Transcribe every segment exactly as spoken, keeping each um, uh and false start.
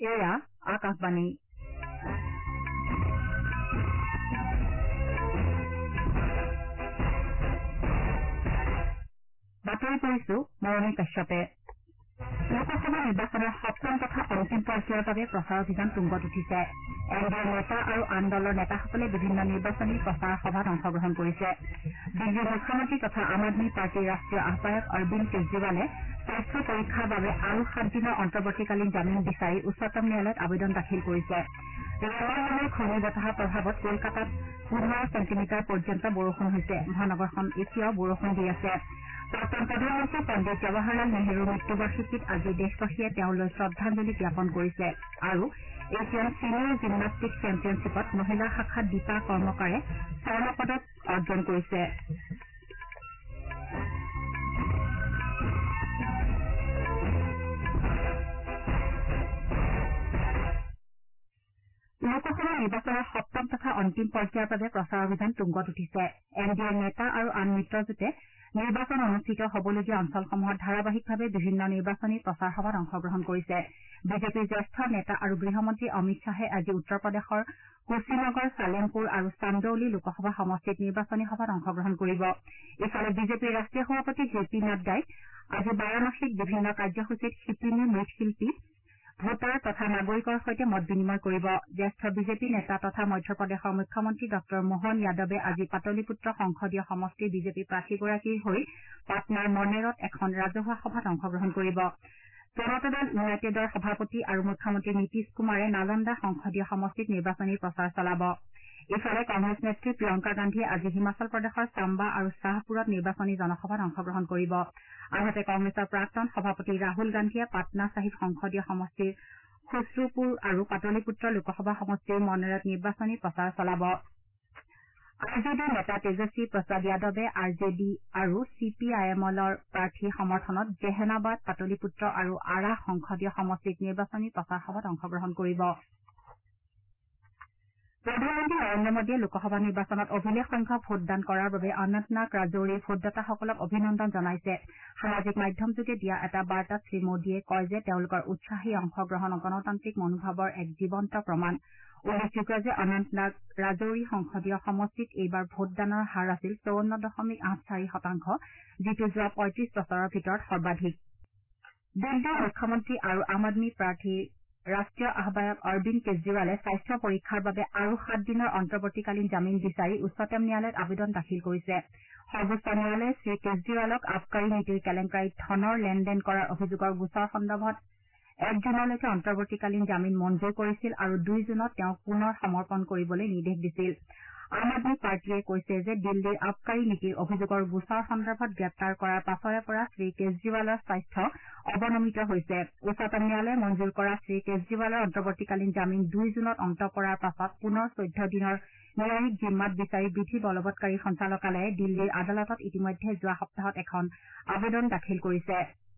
এয়া আকাশবাণী বাতৰি কৰিছো মৰণী কাশ্যপে লোকসভা নিৰ্বাচনৰ সপ্তম তথা অন্তিম পৰ্যায়ৰ বাবে প্ৰচাৰ অভিযান তুংগত উঠিছে। এন ডি এৰ নেতা আৰু আন দলৰ নেতাসকলে বিভিন্ন নিৰ্বাচনী প্ৰচাৰ সভাত অংশগ্ৰহণ কৰিছে। দিল্লীৰ মুখ্যমন্ত্ৰী তথা আম আদমী পাৰ্টীৰ ৰাষ্ট্ৰীয় আহ্বায়ক অৰবিন্দ কেজৰিৱালে স্বাস্থ্য পৰীক্ষাৰ বাবে আৰু সাত দিনৰ অন্তৰ্বৰ্তীকালীন জামিন বিচাৰি উচ্চতম ন্যায়ালয়ত আবেদন দাখিল কৰিছে। ৰেমাল ঘূৰ্ণী বতাহৰ প্ৰভাৱত কলকাতাত পোন্ধৰ চেণ্টিমিটাৰ পৰ্যন্ত বৰষুণ হৈছে। মহানগৰখন এতিয়াও বৰষুণ দি আছে। প্ৰাক্তন প্ৰধানমন্ত্ৰী পণ্ডিত জৱাহৰলাল নেহৰুৰ মৃত্যুবাৰ্ষিকীত আজি দেশবাসীয়ে তেওঁলৈ শ্ৰদ্ধাঞ্জলি জ্ঞাপন কৰিছে আৰু এছিয়ান ছিনিয়ৰ জিমনাষ্টিক চেম্পিয়নশ্বিপত মহিলাৰ শাখাত দীপা কৰ্মকাৰে স্বৰ্ণ পদক অৰ্জন কৰিছে। লোকসভা নিৰ্বাচনৰ সপ্তম তথা অন্তিম পৰ্যায়ৰ বাবে প্ৰচাৰ অভিযান তুংগত উঠিছে। এন ডি এৰ নেতা আৰু আন মিত্ৰজোঁটে নিৰ্বাচন অনুষ্ঠিত হবলগীয়া অঞ্চলসমূহত ধাৰাবাহিকভাৱে বিভিন্ন নিৰ্বাচনী প্ৰচাৰ সভাত অংশগ্ৰহণ কৰিছে। বিজেপিৰ জ্যেষ্ঠ নেতা আৰু গৃহমন্ত্ৰী অমিত শ্বাহে আজি উত্তৰ প্ৰদেশৰ কুশীনগৰ ছালেমপুৰ আৰু চান্দৌলি লোকসভা সমষ্টিত নিৰ্বাচনী সভাত অংশগ্ৰহণ কৰিব। ইফালে বিজেপিৰ ৰাষ্ট্ৰীয় সভাপতি জে পি নাড্ডাই আজি বাৰাণসীত বিভিন্ন কাৰ্যসূচীত শিপিনী মৃৎশিল্পী ভোটাৰ তথা নাগৰিকৰ সৈতে মত বিনিময় কৰিব। জ্যেষ্ঠ বিজেপি নেতা তথা মধ্যপ্ৰদেশৰ মুখ্যমন্ত্ৰী ডঃ মোহন যাদৱে আজি পাটলিপুত্ৰ সংসদীয় সমষ্টিৰ বিজেপি প্ৰাৰ্থীগৰাকীৰ হৈ পাটনাৰ মনেৰত এখন ৰাজহুৱা সভাত অংশগ্ৰহণ কৰিব। জনতা দল ইউনাইটেডৰ সভাপতি আৰু মুখ্যমন্ত্ৰী নীতিশ কুমাৰে নালন্দা সংসদীয় সমষ্টিত নিৰ্বাচনী প্ৰচাৰ চলাব। ইফালে কংগ্ৰেছ নেত্ৰী প্ৰিয়ংকা গান্ধীয়ে আজি হিমাচল প্ৰদেশৰ চাম্বা আৰু শ্বাহপুৰত নিৰ্বাচনী জনসভাত অংশগ্ৰহণ কৰিব। আনহাতে কংগ্ৰেছৰ প্ৰাক্তন সভাপতি ৰাহুল গান্ধীয়ে পাটনা চাহিব সংসদীয় সমষ্টিৰ খুছৰুপুৰ আৰু পাটলিপুত্ৰ লোকসভা সমষ্টিৰ মনেৰত নিৰ্বাচনী প্ৰচাৰ চলাব। আৰ জে ডিৰ নেতা তেজস্বী প্ৰসাদ যাদৱে আৰ জে ডি আৰু চি পি আই এমৰ প্ৰাৰ্থীৰ সমৰ্থনত জেহানাবাদ পাটলিপুত্ৰ আৰু আৰাহ সংসদীয় সমষ্টিত নিৰ্বাচনী প্ৰচাৰ সভাত অংশগ্ৰহণ কৰিব। প্ৰধানমন্ত্ৰী নৰেন্দ্ৰ মোদীয়ে লোকসভা নিৰ্বাচনত অভিলেখ সংখ্যক ভোটদান কৰাৰ বাবে অনন্তনাগ ৰাজৌৰিৰ ভোটদাতাসকলক অভিনন্দন জনাইছে। সামাজিক মাধ্যমযোগে দিয়া এটা বাৰ্তাত শ্ৰীমোদীয়ে কয় যে তেওঁলোকৰ উৎসাহী অংশগ্ৰহণ গণতান্ত্ৰিক মনোভাৱৰ এক জীৱন্ত প্ৰমাণ। উল্লেখযোগ্য যে অনন্তনাগ ৰাজৌৰি সংসদীয় সমষ্টিত এইবাৰ ভোটদানৰ হাৰ আছিল চৌৱন্ন দশমিক আঠ চাৰি শতাংশ যিটো যোৱা পঁয়ত্ৰিশ বছৰৰ ভিতৰত সৰ্বাধিক। দিল্লীৰ মুখ্যমন্ত্ৰী আৰু আম আদমী পাৰ্টীৰ ৰাষ্ট্ৰীয় আহ্বায়ক অৰবিন্দ কেজৰিৱালে স্বাস্থ্য পৰীক্ষাৰ বাবে আৰু সাত দিনৰ অন্তৰ্বৰ্তীকালীন জামিন বিচাৰি উচ্চতম ন্যায়ালয়ত আবেদন দাখিল কৰিছে। সৰ্বোচ্চ ন্যায়ালয়ে শ্ৰী কেজৰিৱালক আবকাৰী নীতিৰ কেলেংকাৰীত ধনৰ লেনদেন কৰাৰ অভিযোগৰ গোচৰ সন্দৰ্ভত এক জুনলৈকে অন্তৰ্বৰ্তীকালীন জামিন মঞ্জুৰ কৰিছিল আৰু দুই জুনত তেওঁক পুনৰ সমৰ্পণ কৰিবলৈ নিৰ্দেশ দিছিল। আম আদমী পাৰ্টীয়ে কৈছে যে দিল্লীৰ আবকাৰী নীতিৰ অভিযোগৰ গোচৰ সন্দৰ্ভত গ্ৰেপ্তাৰ কৰাৰ পাছৰে পৰা শ্ৰী কেজৰিৱালৰ স্বাস্থ্য অৱনমিত হৈছে। উচ্চতম ন্যায়ালয়ে মঞ্জুৰ কৰা শ্ৰী কেজৰিৱালৰ অন্তৰ্বৰ্তীকালীন জামিন দুই জুনত অন্ত পৰাৰ পাছত পুনৰ চৈধ্য দিনৰ ন্যায়িক জিম্মাত বিচাৰি বিধি বলবৎকাৰী সঞ্চালকালয়ে দিল্লীৰ আদালতত ইতিমধ্যে যোৱা সপ্তাহত এখন আবেদন দাখিল কৰিছে।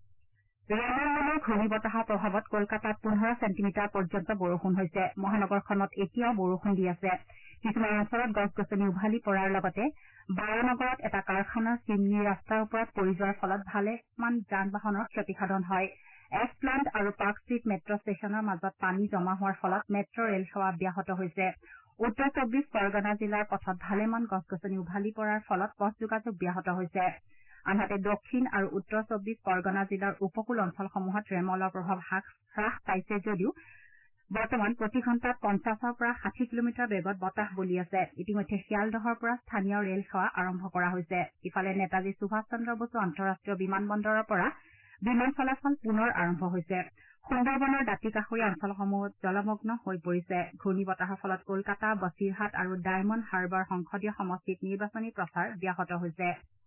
ৰেমাল ঘূৰ্ণী বতাহৰ প্ৰভাৱত কলকাতাত পোন্ধৰ চেণ্টিমিটাৰ পৰ্যন্ত বৰষুণ হৈছে। মহানগৰখনত এতিয়াও বৰষুণ দি আছে। কিছুমান অঞ্চলত গছ গছনি উভালি পৰাৰ লগতে বাৰানগৰত এটা কাৰখানাৰ চিমনি ৰাস্তাৰ ওপৰত পৰি যোৱাৰ ফলত ভালেমান যান বাহনৰ ক্ষতিসাধন হয়। এছ প্লাণ্ট আৰু পাৰ্ক ষ্ট্ৰীট মেট্ৰ ষ্টেচনৰ মাজত পানী জমা হোৱাৰ ফলত মেট্ৰ ৰেল সেৱা ব্যাহত হৈছে। উত্তৰ চৌবিশ পৰগনা জিলাৰ পথত ভালেমান গছ গছনি উভালি পৰাৰ ফলত পথ যোগাযোগ ব্যাহত হৈছে। আনহাতে দক্ষিণ আৰু উত্তৰ চৌবিশ পৰগনা জিলাৰ উপকূল অঞ্চলসমূহত ৰেমলৰ প্ৰভাৱ হ্ৰাস পাইছে যদিও বৰ্তমান প্ৰতি ঘণ্টাত পঞ্চাশৰ পৰা ষাঠি কিলোমিটাৰ বেগত বতাহ বলি আছে। ইতিমধ্যে শিয়ালদহৰ পৰা স্থানীয় ৰেল সেৱা আৰম্ভ কৰা হৈছে। ইফালে নেতাজী সুভাষ চন্দ্ৰ বসু আন্তঃৰাষ্ট্ৰীয় বিমান বন্দৰৰ পৰা বিমান চলাচল পুনৰ আৰম্ভ হৈছে। সুন্দৰবনৰ দাঁতি কাষৰীয়া অঞ্চলসমূহ জলমগ্ন হৈ পৰিছে। ঘূৰ্ণী বতাহৰ ফলত কলকাতা বছিৰহাট আৰু ডায়মণ্ড হাৰ্বাৰ সংসদীয় সমষ্টিত নিৰ্বাচনী প্ৰচাৰ ব্যাহত হৈছে।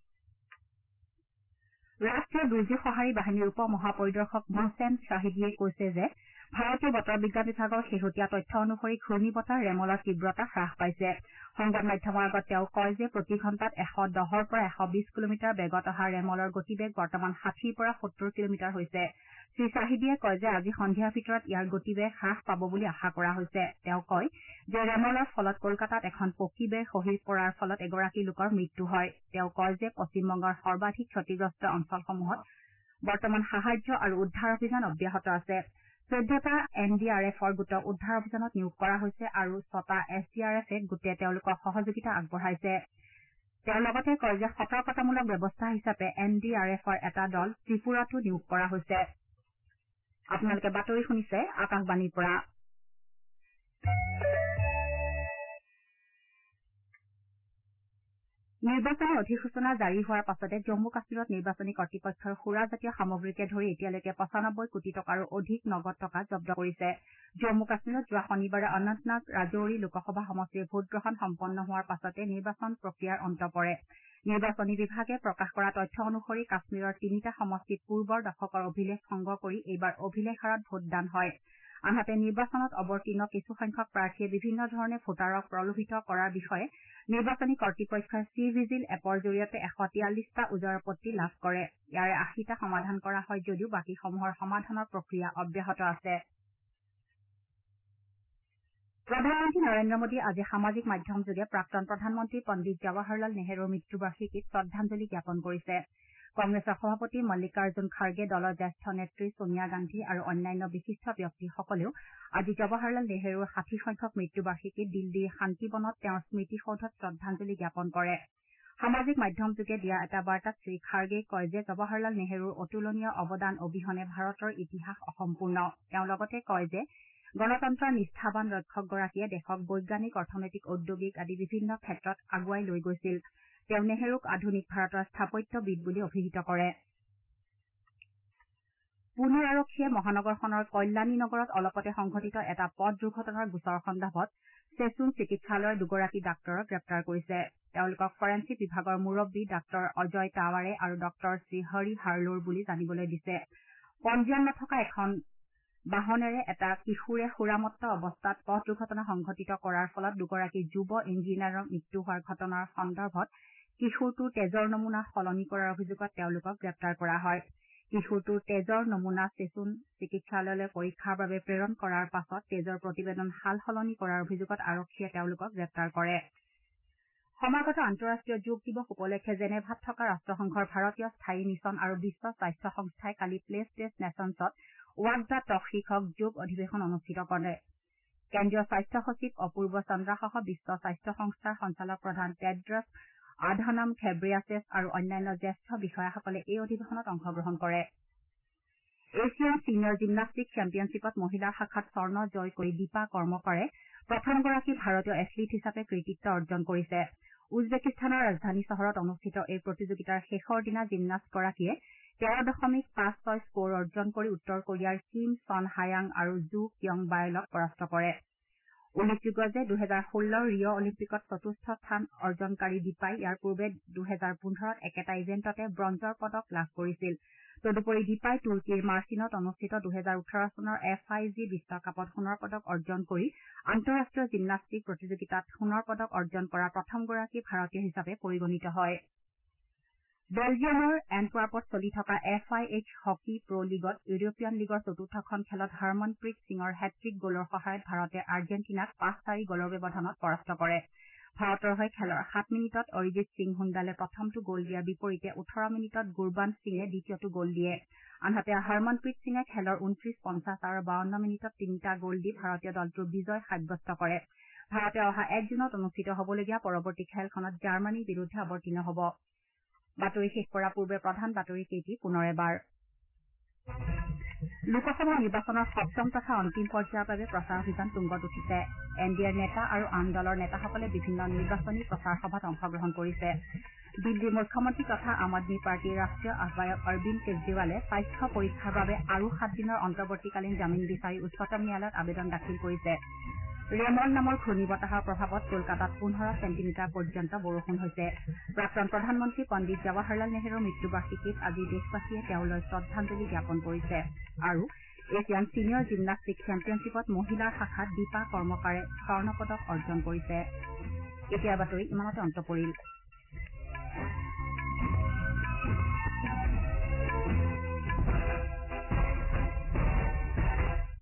ৰাষ্ট্ৰীয় দুৰ্যোগ সঁহাৰি বাহিনীৰ উপ মহাপৰিদৰ্শক মোহছেন শ্বাহিদীয়ে কৈছে যে ভাৰতীয় বতৰ বিজ্ঞান বিভাগৰ শেহতীয়া তথ্য অনুসৰি ঘূৰ্ণী বতাহ ৰেমলৰ তীব্ৰতা হ্ৰাস পাইছে। সংবাদ মাধ্যমৰ আগত তেওঁ কয় যে প্ৰতি ঘণ্টাত এশ দহৰ পৰা এশ বিশ কিলোমিটাৰ বেগত অহা ৰেমলৰ গতিবেগ বৰ্তমান ষাঠিৰ পৰা সত্তৰ কিলোমিটাৰ হৈছে। শ্ৰী শ্বাহিদীয়ে কয় যে আজি সন্ধিয়াৰ ভিতৰত ইয়াৰ গতিবেগ হ্ৰাস পাব বুলি আশা কৰা হৈছে। তেওঁ কয় যে ৰেমলৰ ফলত কলকাতাত এখন পকী বেৰ খহি পৰাৰ ফলত এগৰাকী লোকৰ মৃত্যু হয়। তেওঁ কয় যে পশ্চিমবংগৰ সৰ্বাধিক ক্ষতিগ্ৰস্ত অঞ্চলসমূহত বৰ্তমান সাহায্য আৰু উদ্ধাৰ অভিযান অব্যাহত আছে। চৈধ্যটা এন ডি আৰ এফৰ গোটক উদ্ধাৰ অভিযানত নিয়োগ কৰা হৈছে আৰু ছটা এছ ডি আৰ এফে গোটে তেওঁলোকক সহযোগিতা আগবঢ়াইছে তেওঁ লগতে কয় যে সতৰ্কতামূলক ব্যৱস্থা হিচাপে এন ডি আৰ এফৰ এটা দল ত্ৰিপুৰাতো নিয়োগ কৰা হৈছে আপোনালোকে বাতৰি শুনিছে আকাশবাণীৰ পৰা নিৰ্বাচনী অধিসূচনা জাৰি হোৱাৰ পাছতে জম্মু কাশ্মীৰত নিৰ্বাচনী কৰ্তৃপক্ষই সুৰাজাতীয় সামগ্ৰীকে ধৰি এতিয়ালৈকে পঁচানব্বৈ কোটি টকাৰো অধিক নগদ টকা জব্দ কৰিছে জম্মু কাশ্মীৰত যোৱা শনিবাৰে অনন্তনাগ ৰাজৌৰি লোকসভা সমষ্টিৰ ভোটগ্ৰহণ সম্পন্ন হোৱাৰ পাছতে নিৰ্বাচন প্ৰক্ৰিয়াৰ অন্ত পৰে নিৰ্বাচনী বিভাগে প্ৰকাশ কৰা তথ্য অনুসৰি কাশ্মীৰৰ তিনিটা সমষ্টিত পূৰ্বৰ দশকৰ অভিলেখ ভংগ কৰি এইবাৰ অভিলেখ হাৰত ভোটদান হয় আনহাতে নিৰ্বাচনত অৱতীৰ্ণ কিছুসংখ্যক প্ৰাৰ্থীয়ে বিভিন্ন ধৰণে ভোটাৰক প্ৰলোভিত কৰাৰ বিষয়ে নিৰ্বাচনী কৰ্তৃপক্ষই চি ভিজিল এপৰ জৰিয়তে এশ তিয়াল্লিশটা ওজৰপত্তি লাভ কৰে ইয়াৰে আশীটা সমাধান কৰা হয় যদিও বাকীসমূহৰ সমাধানৰ প্ৰক্ৰিয়া অব্যাহত আছে প্ৰধানমন্ত্ৰী নৰেন্দ্ৰ মোদীয়ে আজি সামাজিক মাধ্যমযোগে প্ৰাক্তন প্ৰধানমন্ত্ৰী পণ্ডিত জৱাহৰলাল নেহৰুৰ মৃত্যুবাৰ্ষিকীত শ্ৰদ্ধাঞ্জলি জ্ঞাপন কৰিছে কংগ্ৰেছৰ সভাপতি মল্লিকাৰ্জুন খাৰ্গে দলৰ জ্যেষ্ঠ নেত্ৰী ছোনিয়া গান্ধী আৰু অন্যান্য বিশিষ্ট ব্যক্তিসকলেও আজি জৱাহৰলাল নেহৰুৰ ষাঠি সংখ্যক মৃত্যুবাৰ্ষিকীত দিল্লীৰ শান্তিবনত তেওঁৰ স্মৃতিসৌধত শ্ৰদ্ধাঞ্জলি জ্ঞাপন কৰে সামাজিক মাধ্যমযোগে দিয়া এটা বাৰ্তাত শ্ৰীখাৰ্গেই কয় যে জৱাহৰলাল নেহৰুৰ অতুলনীয় অৱদান অবিহনে ভাৰতৰ ইতিহাস অসম্পূৰ্ণ তেওঁ লগতে কয় যে গণতন্ত্ৰৰ নিষ্ঠাবান ৰক্ষকগৰাকীয়ে দেশক বৈজ্ঞানিক অৰ্থনৈতিক ঔদ্যোগিক আদি বিভিন্ন ক্ষেত্ৰত আগুৱাই লৈ গৈছিল তেওঁ নেহৰুক আধুনিক ভাৰতৰ স্থাপত্যবিদ বুলি অভিহিত কৰে পুনে আৰক্ষীয়ে মহানগৰখনৰ কল্যাণী নগৰত অলপতে সংঘটিত এটা পথ দুৰ্ঘটনাৰ গোচৰ সন্দৰ্ভত চেচুন চিকিৎসালয়ৰ দুগৰাকী ডাক্তৰক গ্ৰেপ্তাৰ কৰিছে তেওঁলোকক ফৰেন্সিক বিভাগৰ মুৰববী ডাঃ অজয় টাৱাৰে আৰু ডঃ শ্ৰীহৰি হাৰ্লোৰ বুলি জানিবলৈ দিছে পঞ্জীয়ন নথকা এখন বাহনেৰে এটা কিশোৰে সুৰামত্ত অৱস্থাত পথ দুৰ্ঘটনা সংঘটিত কৰাৰ ফলত দুগৰাকী যুৱ ইঞ্জিনিয়াৰৰ মৃত্যু হোৱাৰ ঘটনাৰ সন্দৰ্ভত কিশোৰটোৰ তেজৰ নমুনা সলনি কৰাৰ অভিযোগত তেওঁলোকক গ্ৰেপ্তাৰ কৰা হয় কিশোৰটোৰ তেজৰ নমুনা চেচুন চিকিৎসালয়লৈ পৰীক্ষাৰ বাবে প্ৰেৰণ কৰাৰ পাছত তেজৰ প্ৰতিবেদন সাল সলনি কৰাৰ অভিযোগত আৰক্ষীয়ে তেওঁলোকক গ্ৰেপ্তাৰ কৰে সমাগত আন্তঃৰাষ্ট্ৰীয় যোগ দিৱস উপলক্ষে জেনেভাত থকা ৰাষ্ট্ৰসংঘৰ ভাৰতীয় স্থায়ী মিছন আৰু বিশ্ব স্বাস্থ্য সংস্থাই কালি প্লেচ টেষ্ট নেশ্যনছত ৱাক দ্য টক শীৰ্ষক যোগ অধিৱেশন অনুষ্ঠিত কৰে কেন্দ্ৰীয় স্বাস্থ্য সচিব অপূৰ্ব চন্দ্ৰাসহ বিশ্ব স্বাস্থ্য সংস্থাৰ সঞ্চালক প্ৰধান টেড্ৰছ আধানম ঘেব্ৰিয়াছেছ আৰু অন্যান্য জ্যেষ্ঠ বিষয়াসকলে এই অধিৱেশনত অংশগ্ৰহণ কৰে এছিয়ান ছিনিয়ৰ জিমনাষ্টিক চেম্পিয়নশ্বিপত মহিলাৰ শাখাত স্বৰ্ণ জয় কৰি দীপা কৰ্মকাৰে প্ৰথমগৰাকী ভাৰতীয় এথলীট হিচাপে কৃতিত্ব অৰ্জন কৰিছে উজবেকিস্তানৰ ৰাজধানী চহৰত অনুষ্ঠিত এই প্ৰতিযোগিতাৰ শেষৰ দিনা জিমনাষ্টগৰাকীয়ে তেৰ দশমিক পাঁচ ছয় স্ক'ৰ অৰ্জন কৰি উত্তৰ কোৰিয়াৰ কিম ছন হায়াং আৰু জু কিয়ং বায়েলক পৰাস্ত কৰে উল্লেখযোগ্য যে দুহেজাৰ ষোল্লৰ ৰিঅ' অলিম্পিকত চতুৰ্থ স্থান অৰ্জনকাৰী দীপাই ইয়াৰ পূৰ্বে দুহেজাৰ পোন্ধৰত একেটা ইভেণ্টতে ব্ৰঞ্জৰ পদক লাভ কৰিছিল তদুপৰি দীপাই তুৰ্কীৰ মাৰ্চিনত অনুষ্ঠিত দুহেজাৰ ওঠৰ চনৰ এফ আই জি বিশ্বকাপত সোণৰ পদক অৰ্জন কৰি আন্তঃৰাষ্ট্ৰীয় জিমনাষ্টিক প্ৰতিযোগিতাত সোণৰ পদক অৰ্জন কৰা প্ৰথমগৰাকী ভাৰতীয় হিচাপে পৰিগণিত হয় বেলজিয়ামৰ এণ্টৱাৰ্পত চলি থকা F I H hockey pro লীগত ইউৰোপীয়ান লীগৰ চতুৰ্থখন খেলত হৰমনপ্ৰীত সিঙৰ হেট্ৰিক গ'লৰ সহায়ত ভাৰতে আৰ্জেণ্টিনাক পাঁচ চাৰি গ'লৰ ব্যৱধানত পৰাস্ত কৰে ভাৰতৰ হৈ খেলৰ সাত মিনিটত অৰিজিৎ সিং হুণ্ডালে প্ৰথমটো গ'ল দিয়াৰ বিপৰীতে ওঠৰ মিনিটত গুৰবান সিঙে দ্বিতীয়টো গ'ল দিয়ে আনহাতে হৰমনপ্ৰীত সিঙে খেলৰ ঊনত্ৰিশ পঞ্চাছ আৰু বাৱন্ন মিনিটত তিনিটা গ'ল দি ভাৰতীয় দলটোৰ বিজয় সাব্যস্ত কৰে ভাৰতে অহা এক জুনত অনুষ্ঠিত হ'বলগীয়া পৰৱৰ্তী খেলখনত জাৰ্মানীৰ বিৰুদ্ধে অৱতীৰ্ণ হ'ব বাতৰি শেষ কৰাৰ পূৰ্বে প্ৰধান বাতৰি কেইটি পুনৰ এবাৰ লোকসভা নিৰ্বাচনৰ সপ্তম তথা অন্তিম পৰ্যায়ৰ বাবে প্ৰচাৰ অভিযান তুংগত উঠিছে এন ডি এৰ নেতা আৰু আন দলৰ নেতাসকলে বিভিন্ন নিৰ্বাচনী প্ৰচাৰ সভাত অংশগ্ৰহণ কৰিছে দিল্লীৰ মুখ্যমন্ত্ৰী তথা আম আদমী পাৰ্টীৰ ৰাষ্ট্ৰীয় আহ্বায়ক অৰবিন্দ কেজৰিৱালে স্বাস্থ্য পৰীক্ষাৰ বাবে আৰু সাত দিনৰ অন্তৰ্বৰ্তীকালীন জামিন বিচাৰি উচ্চতম ন্যায়ালয়ত আবেদন দাখিল কৰিছে ৰেমন নামৰ ঘূৰ্ণী বতাহৰ প্ৰভাৱত কলকাতাত পোন্ধৰ চেণ্টিমিটাৰ পৰ্যন্ত বৰষুণ হৈছে প্ৰাক্তন প্ৰধানমন্ত্ৰী পণ্ডিত জৱাহৰলাল নেহৰুৰ মৃত্যুবাৰ্ষিকীত আজি দেশবাসীয়ে তেওঁলৈ শ্ৰদ্ধাঞ্জলি জ্ঞাপন কৰিছে আৰু এছিয়ান ছিনিয়ৰ জিমনাষ্টিক চেম্পিয়নশ্বিপত মহিলাৰ শাখাত দীপা কৰ্মকাৰে স্বৰ্ণ পদক অৰ্জন কৰিছে এতিয়াৰ বাতৰি ইমানতে অন্ত পৰিল